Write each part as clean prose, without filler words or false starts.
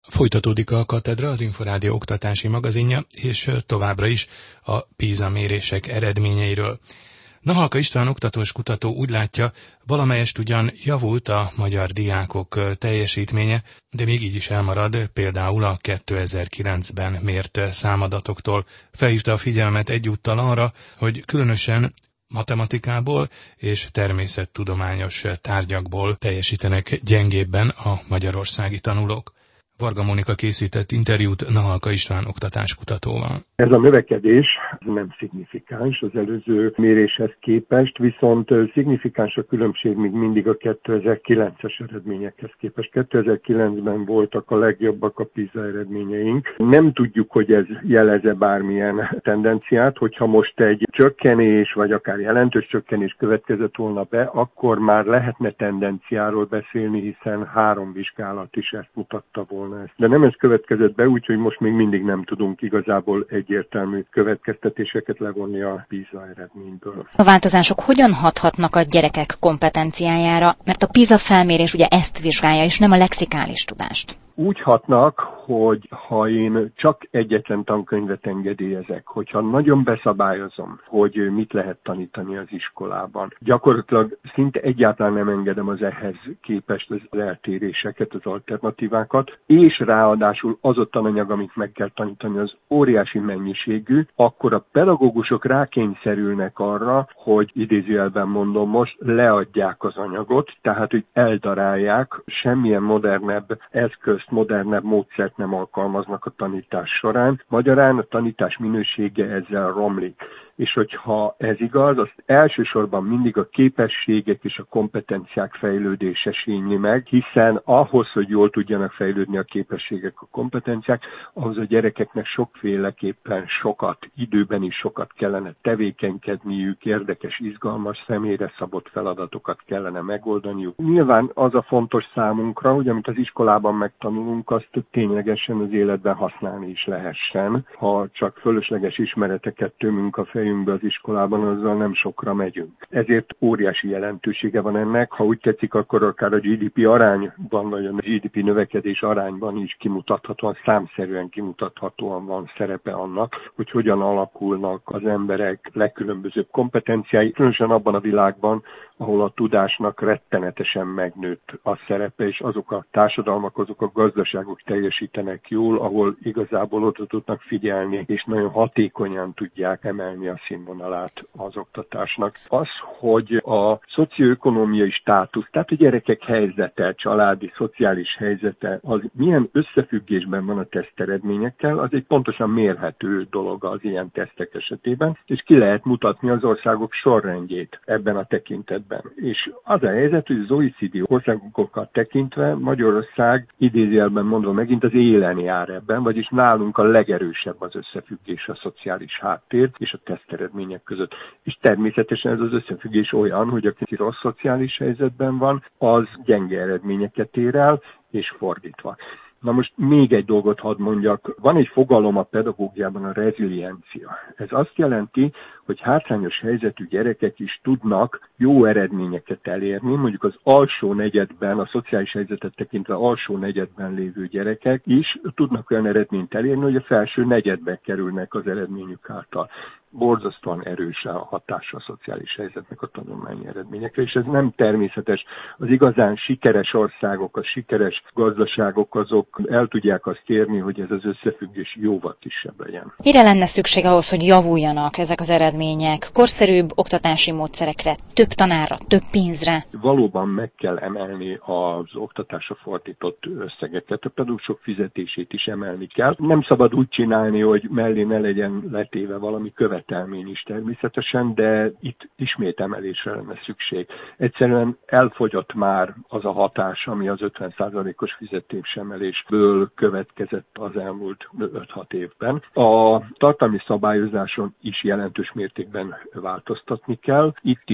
Folytatódik a Katedra, az Inforádió oktatási magazinja, és továbbra is a PISA mérések eredményeiről. Nahalka István oktatós kutató úgy látja, valamelyest ugyan javult a magyar diákok teljesítménye, de még így is elmarad például a 2009-ben mért számadatoktól. Felhívta a figyelmet egyúttal arra, hogy különösen matematikából és természettudományos tárgyakból teljesítenek gyengébben a magyarországi tanulók. Varga Mónika készített interjút Nahalka István oktatáskutatóval. Ez a növekedés nem szignifikáns az előző méréshez képest, viszont szignifikáns a különbség még mindig a 2009-es eredményekhez képest. 2009-ben voltak a legjobbak a PISA eredményeink. Nem tudjuk, hogy ez jelez-e bármilyen tendenciát, hogyha most egy csökkenés, vagy akár jelentős csökkenés következett volna be, akkor már lehetne tendenciáról beszélni, hiszen 3 vizsgálat is ezt mutatta volna. De nem ez következett be, úgyhogy most még mindig nem tudunk igazából egyértelmű következtetéseket levonni a PISA eredményből. A változások hogyan hathatnak a gyerekek kompetenciájára? Mert a PISA felmérés ugye ezt vizsgálja, és nem a lexikális tudást. Úgy hatnak, hogy ha én csak egyetlen tankönyvet engedélyezek, hogyha nagyon beszabályozom, hogy mit lehet tanítani az iskolában, gyakorlatilag szinte egyáltalán nem engedem az ehhez képest az eltéréseket, az alternatívákat, és ráadásul az ott tananyag, amit meg kell tanítani, az óriási mennyiségű, akkor a pedagógusok rákényszerülnek arra, hogy idézőjelben mondom most, leadják az anyagot, tehát hogy eldarálják, semmilyen modernebb eszközt, modernebb módszert nem alkalmaznak a tanítás során. Magyarán a tanítás minősége ezzel romlik. És hogyha ez igaz, azt elsősorban mindig a képességek és a kompetenciák fejlődése sínli meg, hiszen ahhoz, hogy jól tudjanak fejlődni a képességek, a kompetenciák, ahhoz a gyerekeknek sokféleképpen sokat, időben is sokat kellene tevékenykedniük, érdekes, izgalmas, személyre szabott feladatokat kellene megoldaniuk. Nyilván az a fontos számunkra, hogy amit az iskolában megtanulunk, azt ténylegesen az életben használni is lehessen. Ha csak fölösleges ismereteket tömünk a fejünkbe az iskolában, azzal nem sokra megyünk. Ezért óriási jelentősége van ennek, ha úgy tetszik, akkor akár a GDP arányban, vagy a GDP növekedés arányban is kimutathatóan, számszerűen kimutathatóan van szerepe annak, hogy hogyan alakulnak az emberek legkülönbözőbb kompetenciái, különösen abban a világban, ahol a tudásnak rettenetesen megnőtt a szerepe, és azok a társadalmak, azok a gazdaságok teljesítenek jól, ahol igazából oda tudnak figyelni, és nagyon hatékonyan tudják emelni a színvonalát az oktatásnak. Az, hogy a szocioökonómiai státusz, tehát a gyerekek helyzete, családi, szociális helyzete, az milyen összefüggésben van a teszteredményekkel, az egy pontosan mérhető dolog az ilyen tesztek esetében, és ki lehet mutatni az országok sorrendjét ebben a tekintetben. És az a helyzet, hogy az OECD országokat tekintve Magyarország idézőjelben mondva megint az élen jár ebben, vagyis nálunk a legerősebb az összefüggés a szociális háttér és a teszteredmények között. És természetesen ez az összefüggés olyan, hogy aki rossz szociális helyzetben van, az gyenge eredményeket ér el, és fordítva. Na most még egy dolgot hadd mondjak. Van egy fogalom a pedagógiában, a reziliencia. Ez azt jelenti, hogy hátrányos helyzetű gyerekek is tudnak jó eredményeket elérni, mondjuk az alsó negyedben, a szociális helyzetet tekintve alsó negyedben lévő gyerekek is tudnak olyan eredményt elérni, hogy a felső negyedbe kerülnek az eredményük által. Borzasztóan erős a hatása a szociális helyzetnek a tanulmányi eredményekre, és ez nem természetes. Az igazán sikeres országok, a sikeres gazdaságok, azok el tudják azt érni, hogy ez az összefüggés jóval kisebb legyen. Mire lenne szükség ahhoz, hogy javuljanak ezek az eredmények? Korszerűbb oktatási módszerekre, több tanárra, több pénzre? Valóban meg kell emelni az oktatásra fordított összegeket, a pedagógusok fizetését is emelni kell. Nem szabad úgy csinálni, hogy mellé ne legyen letéve valami követelmény is természetesen, de itt ismét emelésre lenne szükség. Egyszerűen elfogyott már az a hatás, ami az 50%-os fizetésemelésből következett az elmúlt 5-6 évben. A tartalmi szabályozáson is jelentős mértékben változtatni kell. Itt is a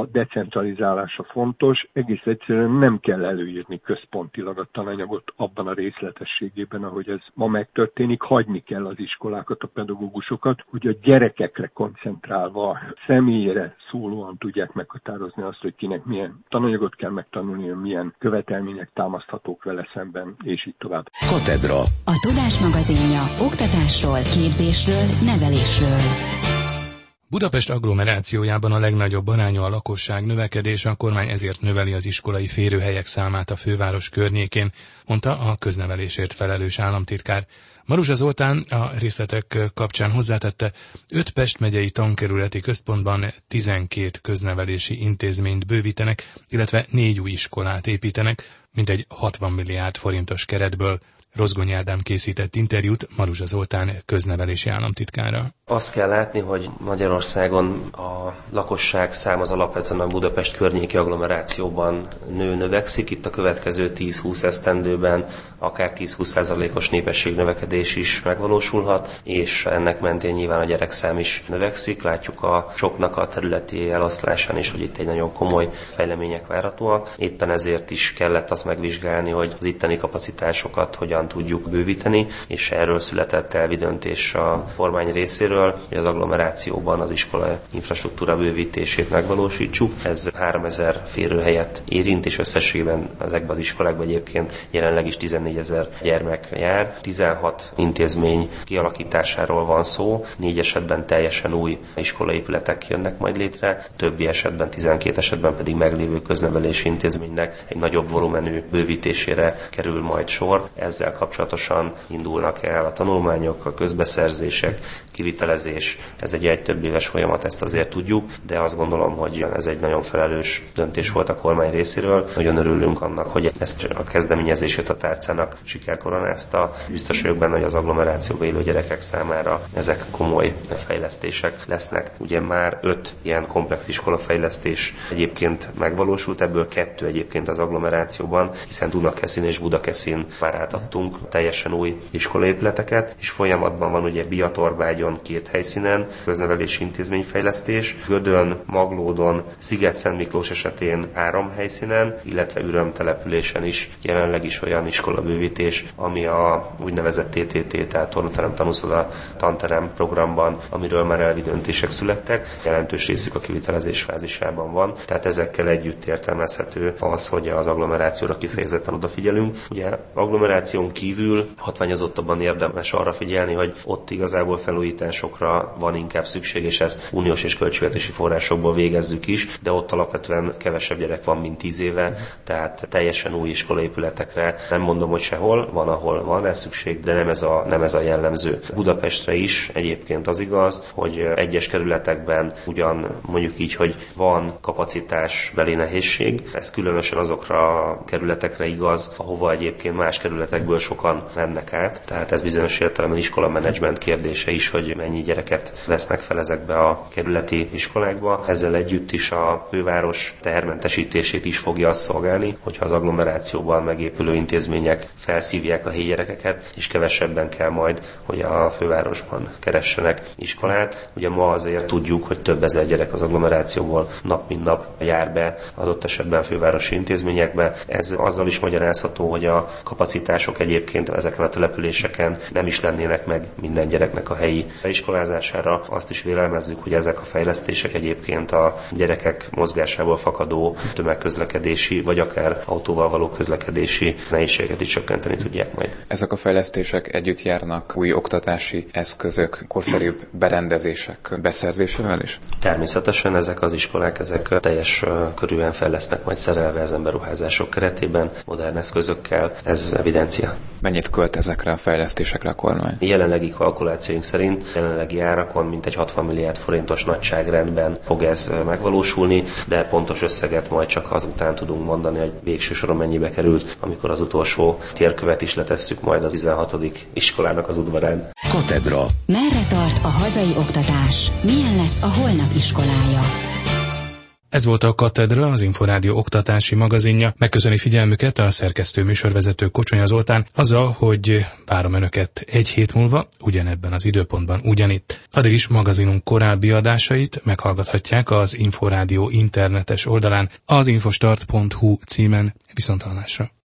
a decentralizálása fontos, egész egyszerűen nem kell előírni központilag a tananyagot abban a részletességében, ahogy ez ma megtörténik, hagyni kell az iskolákat, a pedagógusokat, hogy a gyerekekre koncentrálva, személyére szólóan tudják meghatározni azt, hogy kinek milyen tananyagot kell megtanulni, milyen követelmények támaszthatók vele szemben, és így tovább. Katedra. A Tudás magazinja oktatásról, képzésről, nevelésről. Budapest agglomerációjában a legnagyobb arányú a lakosság növekedése, a kormány ezért növeli az iskolai férőhelyek számát a főváros környékén, mondta a köznevelésért felelős államtitkár. Maruzsa Zoltán a részletek kapcsán hozzátette, 5 Pest megyei tankerületi központban 12 köznevelési intézményt bővítenek, illetve 4 új iskolát építenek, mintegy 60 milliárd forintos keretből. Rozgonyi Ádám készített interjút Maruzsa Zoltán köznevelési államtitkára. Azt kell látni, hogy Magyarországon a lakosság szám az alapvetően a Budapest környéki agglomerációban növekszik. Itt a következő 10-20 esztendőben akár 10-20%-os népességnövekedés is megvalósulhat, és ennek mentén nyilván a gyerekszám is növekszik. Látjuk a soknak a területi eloszlásán is, hogy itt egy nagyon komoly fejlemények várhatóak. Éppen ezért is kellett azt megvizsgálni, hogy az itteni kapacitásokat hogyan tudjuk bővíteni, és erről született elvi döntés a kormány részéről, hogy az agglomerációban az iskola infrastruktúra bővítését megvalósítsuk. Ez 3000 férőhelyet érint, és összességében ezekben az iskolákban egyébként jelenleg is 14 000 gyermek jár. 16 intézmény kialakításáról van szó, 4 esetben teljesen új iskolaépületek jönnek majd létre, többi esetben, 12 esetben pedig meglévő köznevelési intézménynek egy nagyobb volumenű bővítésére kerül majd sor. Ezzel kapcsolatosan indulnak el a tanulmányok, a közbeszerzések, kivitelezés. Ez egy több éves folyamat, ezt azért tudjuk, de azt gondolom, hogy ez egy nagyon felelős döntés volt a kormány részéről. Nagyon örülünk annak, hogy ezt a kezdeményezését a tárcának sikerkoronázta. Biztos vagyok benne, hogy az agglomerációban élő gyerekek számára ezek komoly fejlesztések lesznek. Ugye már 5 ilyen komplex iskolafejlesztés egyébként megvalósult, ebből 2 egyébként az agglomerációban, hiszen Dunakeszin és Budakeszin már átadtunk teljesen új iskolaépületeket, és folyamatban van ugye Biatorbágyon 2 helyszínen köznevelési intézményfejlesztés, Gödön, Maglódon, Sziget-Szent Miklós esetén 3 helyszínen, illetve Üröm településen is jelenleg is olyan iskolabővítés, ami a úgynevezett TTT, tehát Tornaterem Tanúszoda tanterem programban, amiről már elvi döntések születtek, jelentős részük a kivitelezés fázisában van, tehát ezekkel együtt értelmezhető az, hogy az agglomerációra kifejezetten odafigyelünk. Ugye agglomeráción kívül hatványozottabban érdemes arra figyelni, hogy ott igazából felújításokra van inkább szükség, és ezt uniós és költségvetési forrásokból végezzük is, de ott alapvetően kevesebb gyerek van, mint 10 éve, tehát teljesen új iskolaépületekre nem mondom, hogy sehol, van, ahol van rá szükség, de nem ez a jellemző. Budapestre is egyébként az igaz, hogy egyes kerületekben ugyan mondjuk így, hogy van kapacitásbeli nehézség, ez különösen azokra a kerületekre igaz, ahova egyébként más kerületekből sokan mennek át, tehát ez bizonyos értelemben iskolamenedzsment kérdése is, hogy mennyi gyereket vesznek fel ezekbe a kerületi iskolákba. Ezzel együtt is a főváros tehermentesítését is fogja azt szolgálni, hogyha az agglomerációban megépülő intézmények felszívják a helyi gyerekeket, és kevesebben kell majd, hogy a fővárosban keressenek iskolát. Ugye ma azért tudjuk, hogy több ezer gyerek az agglomerációból nap mint nap jár be adott esetben fővárosi intézményekbe. Ez azzal is magyarázható, hogy a kapacitások egyébként ezeken a településeken nem is lennének meg minden gyereknek a helyi iskolázására. Azt is vélelmezzük, hogy ezek a fejlesztések egyébként a gyerekek mozgásából fakadó tömegközlekedési, vagy akár autóval való közlekedési nehézséget is csökkenteni tudják majd. Ezek a fejlesztések együtt járnak új oktatási eszközök, korszerűbb berendezések beszerzésével is? Természetesen ezek az iskolák, ezek teljes körűen fejlesznek majd szerelve ezen beruházások keretében, modern eszközökkel, ez evidencia. Mennyit költ ezekre a fejlesztésekre a kormány? Jelenlegi kalkulációink szerint, jelenlegi árakon mintegy 60 milliárd forintos nagyságrendben fog ez megvalósulni, de pontos összeget majd csak azután tudunk mondani, hogy végső soron mennyibe került, amikor az utolsó térkövet is letesszük majd a 16. iskolának az udvarán. Katedra. Merre tart a hazai oktatás? Milyen lesz a holnap iskolája? Ez volt a Katedra, az Inforádió oktatási magazinja. Megköszöni figyelmüket a szerkesztő műsorvezető Kocsonya Zoltán azzal, hogy várom önöket egy hét múlva, ugyanebben az időpontban ugyanitt. Addig is magazinunk korábbi adásait meghallgathatják az Inforádió internetes oldalán, az infostart.hu címen. Viszonthallásra.